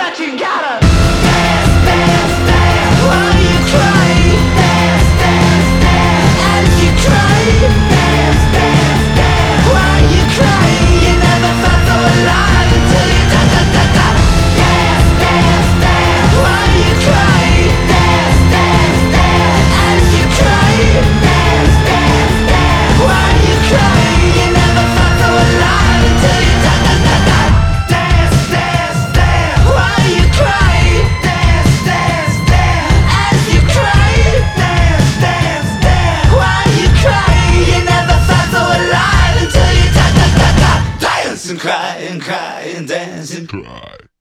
but you gotta dance, dance, dance while you cry. Dance, dance, dance as you cry. Dance, dance, dance while you cry. You never felt so alive until you da da da da. Dance, dance, dance while you cry. Dance, dance, dance as you cry. Dance, dance, dance while you cry. You never felt so alive until you da da da da. Dance, dance, dance while you cry. Dance, dance, dance as you cry. Dance, dance, dance while you cry. You never felt so alive until you da da da da. Dance and cry and cry and dance and cry.